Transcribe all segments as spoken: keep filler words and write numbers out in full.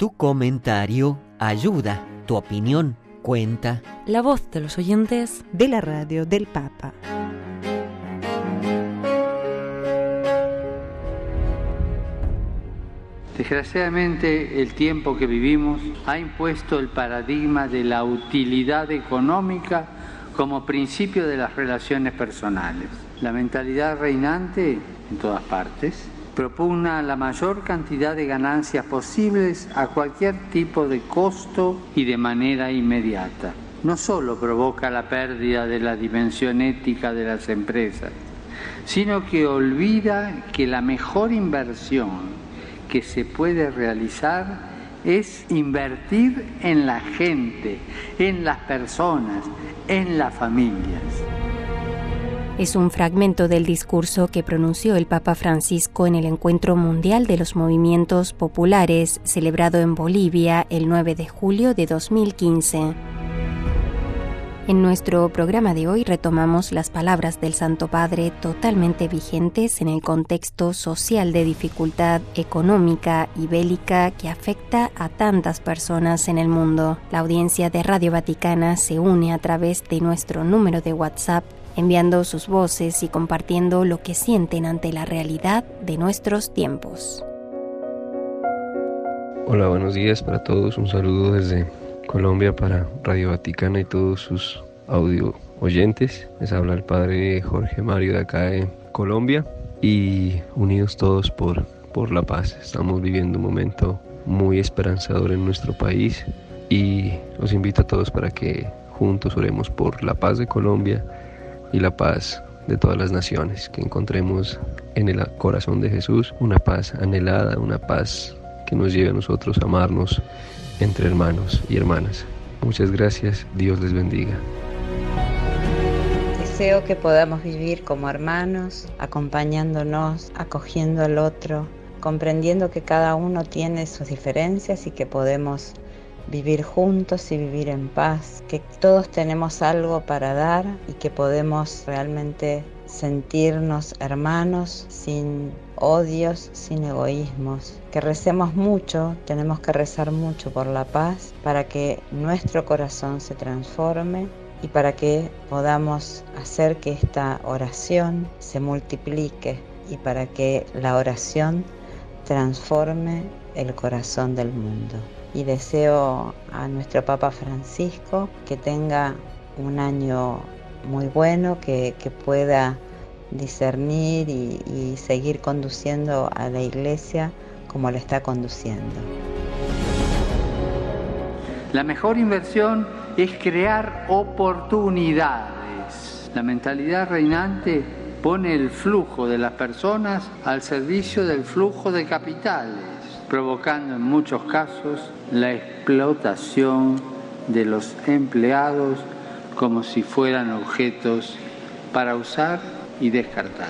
Tu comentario ayuda, tu opinión cuenta. La voz de los oyentes de la radio del Papa. Desgraciadamente, el tiempo que vivimos ha impuesto el paradigma de la utilidad económica como principio de las relaciones personales. La mentalidad reinante en todas partes propugna la mayor cantidad de ganancias posibles a cualquier tipo de costo y de manera inmediata. No solo provoca la pérdida de la dimensión ética de las empresas, sino que olvida que la mejor inversión que se puede realizar es invertir en la gente, en las personas, en las familias. Es un fragmento del discurso que pronunció el Papa Francisco en el Encuentro Mundial de los Movimientos Populares, celebrado en Bolivia el nueve de julio de dos mil quince. En nuestro programa de hoy retomamos las palabras del Santo Padre totalmente vigentes en el contexto social de dificultad económica y bélica que afecta a tantas personas en el mundo. La audiencia de Radio Vaticana se une a través de nuestro número de WhatsApp, enviando sus voces y compartiendo lo que sienten ante la realidad de nuestros tiempos. Hola, buenos días para todos. Un saludo desde Colombia para Radio Vaticana y todos sus audio oyentes. Les habla el Padre Jorge Mario de acá de Colombia y unidos todos por, por la paz. Estamos viviendo un momento muy esperanzador en nuestro país y los invito a todos para que juntos oremos por la paz de Colombia y la paz de todas las naciones, que encontremos en el corazón de Jesús una paz anhelada, una paz que nos lleve a nosotros a amarnos entre hermanos y hermanas. Muchas gracias, Dios les bendiga. Deseo que podamos vivir como hermanos, acompañándonos, acogiendo al otro, comprendiendo que cada uno tiene sus diferencias y que podemos vivir juntos y vivir en paz, que todos tenemos algo para dar y que podemos realmente sentirnos hermanos sin odios, sin egoísmos, que recemos mucho, tenemos que rezar mucho por la paz para que nuestro corazón se transforme y para que podamos hacer que esta oración se multiplique y para que la oración transforme el corazón del mundo. Y deseo a nuestro Papa Francisco que tenga un año muy bueno, que, que pueda discernir y, y seguir conduciendo a la Iglesia como la está conduciendo. La mejor inversión es crear oportunidades. La mentalidad reinante pone el flujo de las personas al servicio del flujo de capitales, provocando en muchos casos la explotación de los empleados como si fueran objetos para usar y descartar.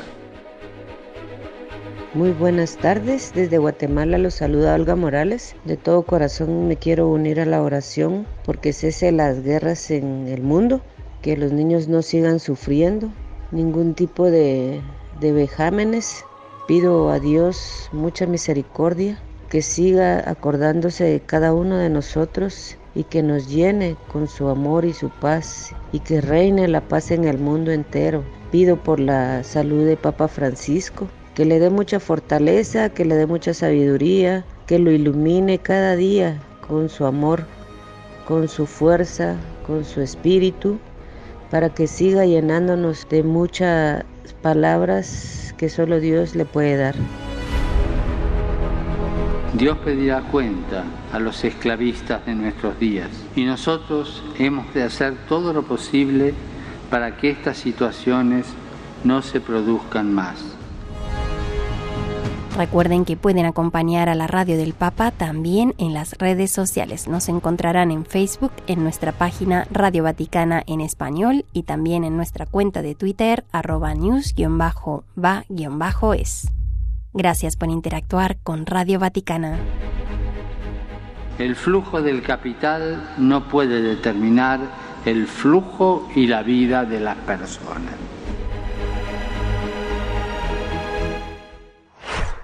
Muy buenas tardes, desde Guatemala los saluda Olga Morales. De todo corazón me quiero unir a la oración porque cese las guerras en el mundo, que los niños no sigan sufriendo ningún tipo de, de vejámenes. Pido a Dios mucha misericordia, que siga acordándose de cada uno de nosotros y que nos llene con su amor y su paz y que reine la paz en el mundo entero. Pido por la salud de Papa Francisco, que le dé mucha fortaleza, que le dé mucha sabiduría, que lo ilumine cada día con su amor, con su fuerza, con su espíritu, para que siga llenándonos de muchas palabras que solo Dios le puede dar. Dios pedirá cuenta a los esclavistas de nuestros días y nosotros hemos de hacer todo lo posible para que estas situaciones no se produzcan más. Recuerden que pueden acompañar a la Radio del Papa también en las redes sociales. Nos encontrarán en Facebook, en nuestra página Radio Vaticana en español y también en nuestra cuenta de Twitter, arroba news-va-es. Gracias por interactuar con Radio Vaticana. El flujo del capital no puede determinar el flujo y la vida de las personas.